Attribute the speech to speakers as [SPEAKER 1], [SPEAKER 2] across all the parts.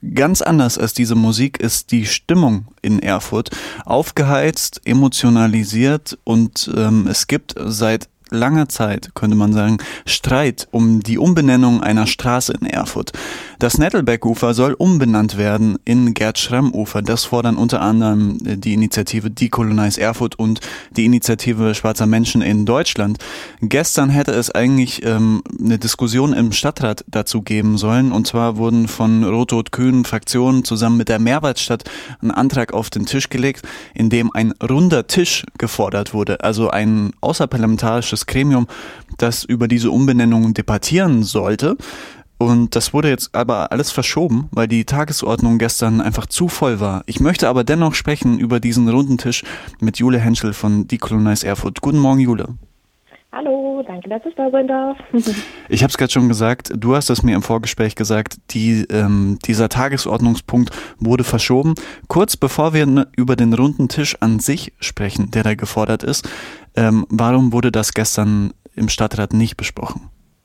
[SPEAKER 1] Ganz anders als diese Musik ist die Stimmung in Erfurt. Aufgeheizt, emotionalisiert und es gibt seit langer Zeit, könnte man sagen, Streit um die Umbenennung einer Straße in Erfurt. Das Nettelbeck-Ufer soll umbenannt werden in Gerd-Schramm-Ufer. Das fordern unter anderem die Initiative Decolonize Erfurt und die Initiative Schwarzer Menschen in Deutschland. Gestern hätte es eigentlich eine Diskussion im Stadtrat dazu geben sollen. Und zwar wurden von Rot-Rot-Grün Fraktionen zusammen mit der Mehrwertstadt ein Antrag auf den Tisch gelegt, in dem ein runder Tisch gefordert wurde. Also ein außerparlamentarisches Gremium, das über diese Umbenennung debattieren sollte. Und das wurde jetzt aber alles verschoben, weil die Tagesordnung gestern einfach zu voll war. Ich möchte aber dennoch sprechen über diesen runden Tisch mit Jule Henschel von Decolonize Erfurt. Guten Morgen, Jule.
[SPEAKER 2] Hallo, danke, dass ich da sein darf.
[SPEAKER 1] Ich habe es gerade schon gesagt, du hast es mir im Vorgespräch gesagt, dieser Tagesordnungspunkt wurde verschoben. Kurz bevor wir über den runden Tisch an sich sprechen, der da gefordert ist, warum wurde das gestern im Stadtrat nicht besprochen?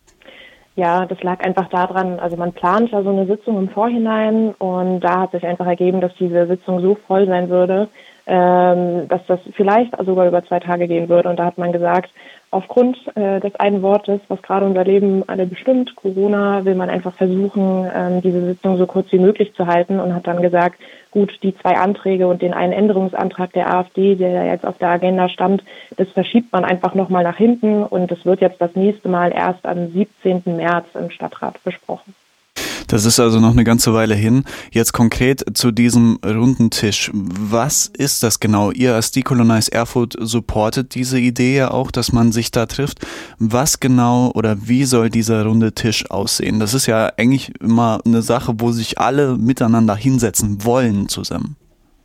[SPEAKER 2] Ja, das lag einfach daran, also man plant ja so eine Sitzung im Vorhinein und da hat sich einfach ergeben, dass diese Sitzung so voll sein würde, dass das vielleicht sogar über 2 Tage gehen würde. Und da hat man gesagt, aufgrund des einen Wortes, was gerade unser Leben alle bestimmt, Corona, will man einfach versuchen, diese Sitzung so kurz wie möglich zu halten und hat dann gesagt, gut, die 2 Anträge und den einen Änderungsantrag der AfD, der jetzt auf der Agenda stand, das verschiebt man einfach nochmal nach hinten und es wird jetzt das nächste Mal erst am 17. März im Stadtrat besprochen.
[SPEAKER 1] Das ist also noch eine ganze Weile hin. Jetzt konkret zu diesem runden Tisch. Was ist das genau? Ihr als Decolonize Erfurt supportet diese Idee ja auch, dass man sich da trifft. Was genau oder wie soll dieser runde Tisch aussehen? Das ist ja eigentlich immer eine Sache, wo sich alle miteinander hinsetzen wollen zusammen.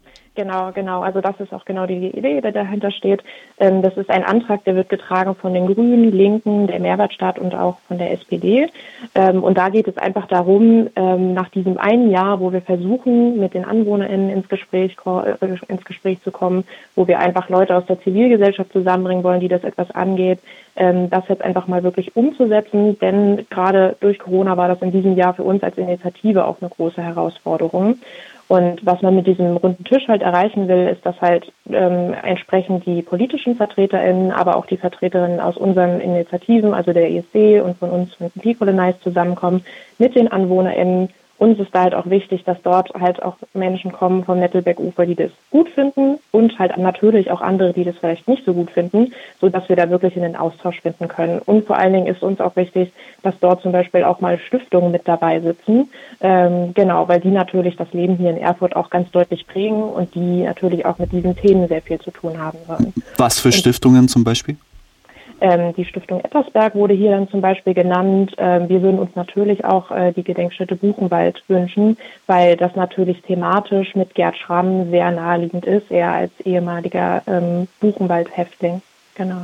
[SPEAKER 2] Genau. Also das ist auch genau die Idee, die dahinter steht. Das ist ein Antrag, der wird getragen von den Grünen, Linken, der Mehrwertstadt und auch von der SPD. Und da geht es einfach darum, nach diesem einen Jahr, wo wir versuchen, mit den AnwohnerInnen ins Gespräch zu kommen, wo wir einfach Leute aus der Zivilgesellschaft zusammenbringen wollen, die das etwas angeht, das jetzt einfach mal wirklich umzusetzen. Denn gerade durch Corona war das in diesem Jahr für uns als Initiative auch eine große Herausforderung. Und was man mit diesem runden Tisch halt erreichen will, ist, dass halt entsprechend die politischen VertreterInnen, aber auch die VertreterInnen aus unseren Initiativen, also der ISD und von uns von Decolonize zusammenkommen mit den AnwohnerInnen. Uns ist da halt auch wichtig, dass dort halt auch Menschen kommen vom Nettelbeck-Ufer, die das gut finden und halt natürlich auch andere, die das vielleicht nicht so gut finden, sodass wir da wirklich in den Austausch finden können. Und vor allen Dingen ist uns auch wichtig, dass dort zum Beispiel auch mal Stiftungen mit dabei sitzen, weil die natürlich das Leben hier in Erfurt auch ganz deutlich prägen und die natürlich auch mit diesen Themen sehr viel zu tun haben sollen.
[SPEAKER 1] Was für Stiftungen zum Beispiel?
[SPEAKER 2] Die Stiftung Ettersberg wurde hier dann zum Beispiel genannt. Wir würden uns natürlich auch die Gedenkstätte Buchenwald wünschen, weil das natürlich thematisch mit Gerd Schramm sehr naheliegend ist, er als ehemaliger Buchenwald-Häftling. Genau.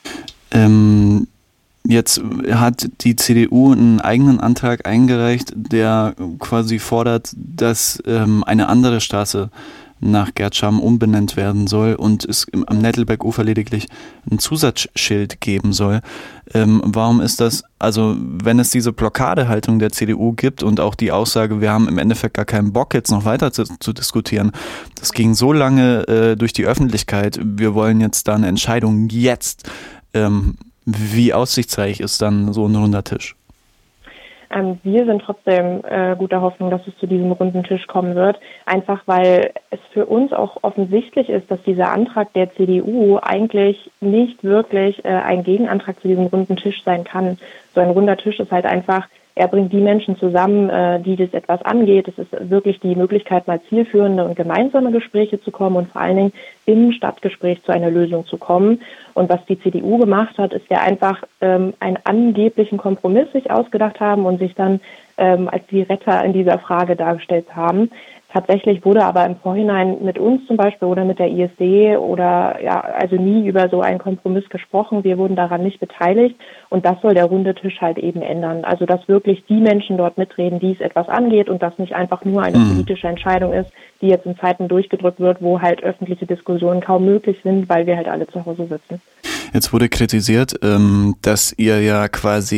[SPEAKER 1] Jetzt hat die CDU einen eigenen Antrag eingereicht, der quasi fordert, dass eine andere Straße nach Gerd Schramm umbenannt werden soll und es am Nettelbeck-Ufer lediglich ein Zusatzschild geben soll. Warum ist das, also wenn es diese Blockadehaltung der CDU gibt und auch die Aussage, wir haben im Endeffekt gar keinen Bock, jetzt noch weiter zu diskutieren, das ging so lange durch die Öffentlichkeit, wir wollen jetzt da eine Entscheidung jetzt. Wie aussichtsreich ist dann so ein runder Tisch?
[SPEAKER 2] Wir sind trotzdem guter Hoffnung, dass es zu diesem runden Tisch kommen wird, einfach weil es für uns auch offensichtlich ist, dass dieser Antrag der CDU eigentlich nicht wirklich ein Gegenantrag zu diesem runden Tisch sein kann. So ein runder Tisch ist halt einfach, er bringt die Menschen zusammen, die das etwas angeht. Es ist wirklich die Möglichkeit, mal zielführende und gemeinsame Gespräche zu kommen und vor allen Dingen im Stadtgespräch zu einer Lösung zu kommen. Und was die CDU gemacht hat, ist ja einfach einen angeblichen Kompromiss sich ausgedacht haben und sich dann als die Retter in dieser Frage dargestellt haben. Tatsächlich wurde aber im Vorhinein mit uns zum Beispiel oder mit der ISD also nie über so einen Kompromiss gesprochen. Wir wurden daran nicht beteiligt und das soll der runde Tisch halt eben ändern. Also dass wirklich die Menschen dort mitreden, die es etwas angeht und das nicht einfach nur eine politische Entscheidung ist, die jetzt in Zeiten durchgedrückt wird, wo halt öffentliche Diskussionen kaum möglich sind, weil wir halt alle zu Hause sitzen.
[SPEAKER 1] Jetzt wurde kritisiert, dass ihr ja quasi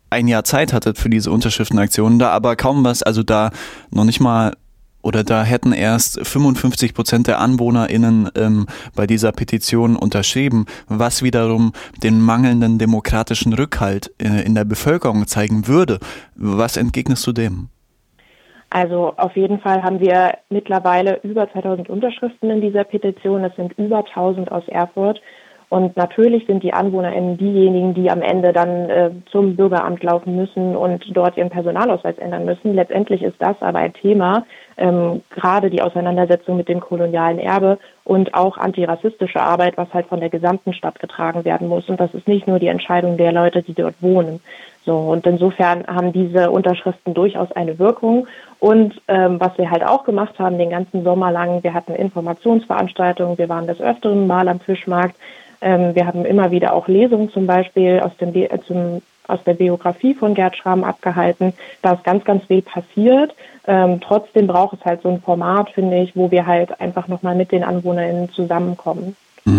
[SPEAKER 1] ein Jahr Zeit hattet für diese Unterschriftenaktion, da aber kaum was, also da noch nicht mal, oder da hätten erst 55% der AnwohnerInnen bei dieser Petition unterschrieben, was wiederum den mangelnden demokratischen Rückhalt in der Bevölkerung zeigen würde. Was entgegnest du dem?
[SPEAKER 2] Also auf jeden Fall haben wir mittlerweile über 2000 Unterschriften in dieser Petition. Es sind über 1000 aus Erfurt. Und natürlich sind die AnwohnerInnen diejenigen, die am Ende dann zum Bürgeramt laufen müssen und dort ihren Personalausweis ändern müssen. Letztendlich ist das aber ein Thema, gerade die Auseinandersetzung mit dem kolonialen Erbe und auch antirassistische Arbeit, was halt von der gesamten Stadt getragen werden muss. Und das ist nicht nur die Entscheidung der Leute, die dort wohnen. So, und insofern haben diese Unterschriften durchaus eine Wirkung. Und was wir halt auch gemacht haben, den ganzen Sommer lang, wir hatten Informationsveranstaltungen, wir waren des Öfteren mal am Fischmarkt. Wir haben immer wieder auch Lesungen zum Beispiel aus der Biografie von Gerd Schramm abgehalten. Da ist ganz, ganz viel passiert. Trotzdem braucht es halt so ein Format, finde ich, wo wir halt einfach nochmal mit den AnwohnerInnen zusammenkommen.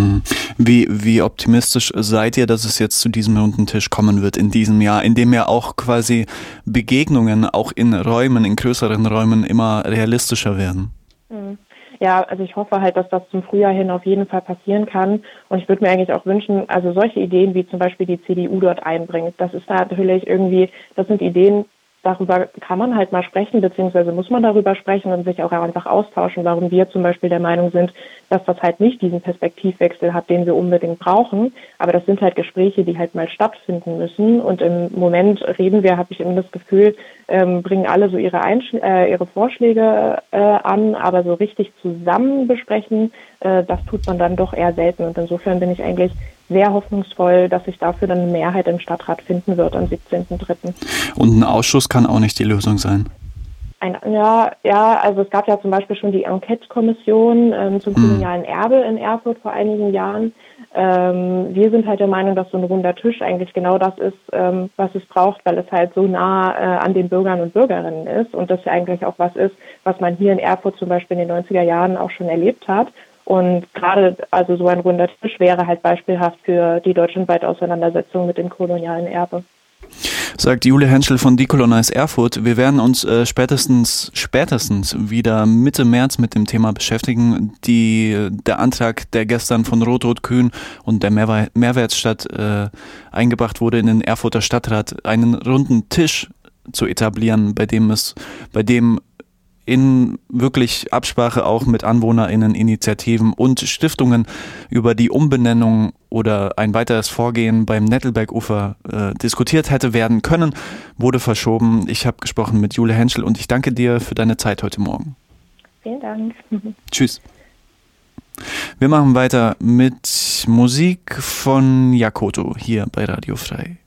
[SPEAKER 1] Wie optimistisch seid ihr, dass es jetzt zu diesem runden Tisch kommen wird in diesem Jahr, in dem ja auch quasi Begegnungen auch in Räumen, in größeren Räumen immer realistischer werden?
[SPEAKER 2] Ja, also ich hoffe halt, dass das zum Frühjahr hin auf jeden Fall passieren kann. Und ich würde mir eigentlich auch wünschen, also solche Ideen, wie zum Beispiel die CDU dort einbringt, das ist da natürlich irgendwie, das sind Ideen, darüber kann man halt mal sprechen, beziehungsweise muss man darüber sprechen und sich auch einfach austauschen, warum wir zum Beispiel der Meinung sind, dass das halt nicht diesen Perspektivwechsel hat, den wir unbedingt brauchen. Aber das sind halt Gespräche, die halt mal stattfinden müssen. Und im Moment reden wir, habe ich immer das Gefühl, bringen alle so ihre Vorschläge an, aber so richtig zusammen besprechen, das tut man dann doch eher selten. Und insofern bin ich eigentlich sehr hoffnungsvoll, dass sich dafür dann eine Mehrheit im Stadtrat finden wird am 17.03.
[SPEAKER 1] Und ein Ausschuss kann auch nicht die Lösung sein.
[SPEAKER 2] Also es gab ja zum Beispiel schon die Enquete-Kommission zum kolonialen Erbe in Erfurt vor einigen Jahren. Wir sind halt der Meinung, dass so ein runder Tisch eigentlich genau das ist, was es braucht, weil es halt so nah an den Bürgern und Bürgerinnen ist und das ja eigentlich auch was ist, was man hier in Erfurt zum Beispiel in den 90er Jahren auch schon erlebt hat. Und gerade also so ein runder Tisch wäre halt beispielhaft für die deutschlandweite Auseinandersetzung mit dem kolonialen Erbe.
[SPEAKER 1] Sagt Jule Henschel von Decolonize Erfurt. Wir werden uns spätestens wieder Mitte März mit dem Thema beschäftigen. Der Antrag, der gestern von Rot-Rot-Grün und der Mehrwertstadt eingebracht wurde in den Erfurter Stadtrat, einen runden Tisch zu etablieren, bei dem in wirklich Absprache auch mit AnwohnerInnen, Initiativen und Stiftungen über die Umbenennung oder ein weiteres Vorgehen beim Nettelbergufer diskutiert hätte werden können, wurde verschoben. Ich habe gesprochen mit Jule Henschel und ich danke dir für deine Zeit heute Morgen.
[SPEAKER 2] Vielen Dank.
[SPEAKER 1] Tschüss. Wir machen weiter mit Musik von Yakoto hier bei Radio Frei.